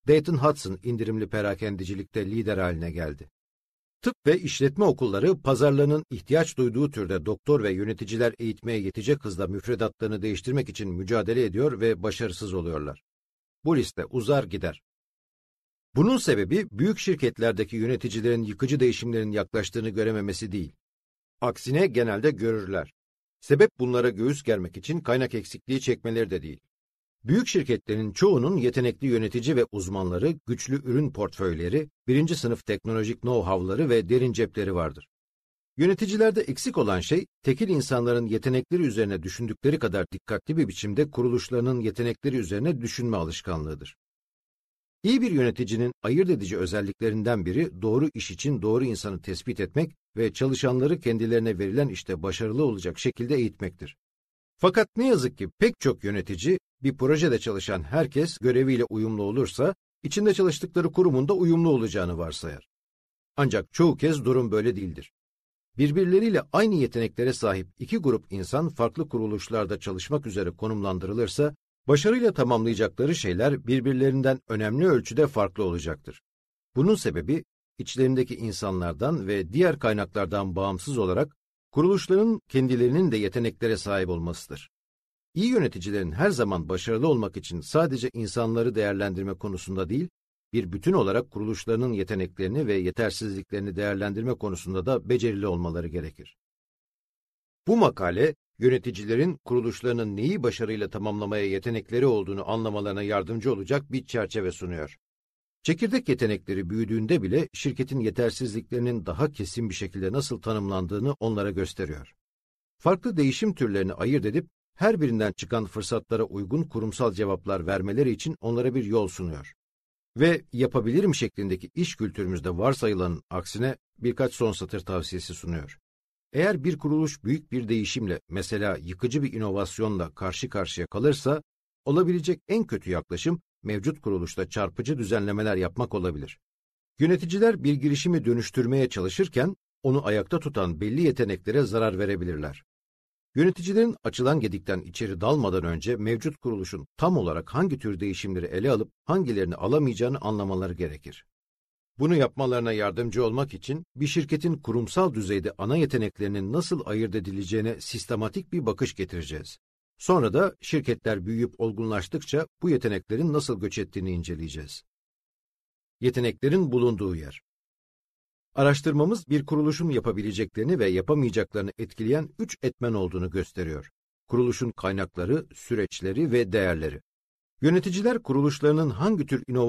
Dayton Hudson indirimli perakendicilikte lider haline geldi. Tıp ve işletme okulları pazarlarının ihtiyaç duyduğu türde doktor ve yöneticiler eğitmeye yetecek hızla müfredatlarını değiştirmek için mücadele ediyor ve başarısız oluyorlar. Bu liste uzar gider. Bunun sebebi büyük şirketlerdeki yöneticilerin yıkıcı değişimlerin yaklaştığını görememesi değil. Aksine genelde görürler. Sebep bunlara göğüs germek için kaynak eksikliği çekmeleri de değil. Büyük şirketlerin çoğunun yetenekli yönetici ve uzmanları, güçlü ürün portföyleri, birinci sınıf teknolojik know-how'ları ve derin cepleri vardır. Yöneticilerde eksik olan şey, tekil insanların yetenekleri üzerine düşündükleri kadar dikkatli bir biçimde kuruluşlarının yetenekleri üzerine düşünme alışkanlığıdır. İyi bir yöneticinin ayırt edici özelliklerinden biri, doğru iş için doğru insanı tespit etmek ve çalışanları kendilerine verilen işte başarılı olacak şekilde eğitmektir. Fakat ne yazık ki pek çok yönetici, bir projede çalışan herkes göreviyle uyumlu olursa, içinde çalıştıkları kurumun da uyumlu olacağını varsayar. Ancak çoğu kez durum böyle değildir. Birbirleriyle aynı yeteneklere sahip iki grup insan farklı kuruluşlarda çalışmak üzere konumlandırılırsa, başarıyla tamamlayacakları şeyler birbirlerinden önemli ölçüde farklı olacaktır. Bunun sebebi, içlerindeki insanlardan ve diğer kaynaklardan bağımsız olarak, kuruluşların kendilerinin de yeteneklere sahip olmasıdır. İyi yöneticilerin her zaman başarılı olmak için sadece insanları değerlendirme konusunda değil, bir bütün olarak kuruluşlarının yeteneklerini ve yetersizliklerini değerlendirme konusunda da becerili olmaları gerekir. Bu makale, yöneticilerin kuruluşlarının neyi başarıyla tamamlamaya yetenekleri olduğunu anlamalarına yardımcı olacak bir çerçeve sunuyor. Çekirdek yetenekleri büyüdüğünde bile şirketin yetersizliklerinin daha kesin bir şekilde nasıl tanımlandığını onlara gösteriyor. Farklı değişim türlerini ayırt edip, her birinden çıkan fırsatlara uygun kurumsal cevaplar vermeleri için onlara bir yol sunuyor. Ve yapabilirim şeklindeki iş kültürümüzde varsayılanın aksine birkaç son satır tavsiyesi sunuyor. Eğer bir kuruluş büyük bir değişimle, mesela yıkıcı bir inovasyonla karşı karşıya kalırsa, olabilecek en kötü yaklaşım, mevcut kuruluşta çarpıcı düzenlemeler yapmak olabilir. Yöneticiler bir girişimi dönüştürmeye çalışırken, onu ayakta tutan belli yeteneklere zarar verebilirler. Yöneticilerin açılan gedikten içeri dalmadan önce mevcut kuruluşun tam olarak hangi tür değişimleri ele alıp hangilerini alamayacağını anlamaları gerekir. Bunu yapmalarına yardımcı olmak için bir şirketin kurumsal düzeyde ana yeteneklerinin nasıl ayırt edileceğine sistematik bir bakış getireceğiz. Sonra da şirketler büyüyüp olgunlaştıkça bu yeteneklerin nasıl göç ettiğini inceleyeceğiz. Yeteneklerin bulunduğu yer. Araştırmamız bir kuruluşun yapabileceklerini ve yapamayacaklarını etkileyen 3 etmen olduğunu gösteriyor. Kuruluşun kaynakları, süreçleri ve değerleri. Yöneticiler kuruluşlarının hangi tür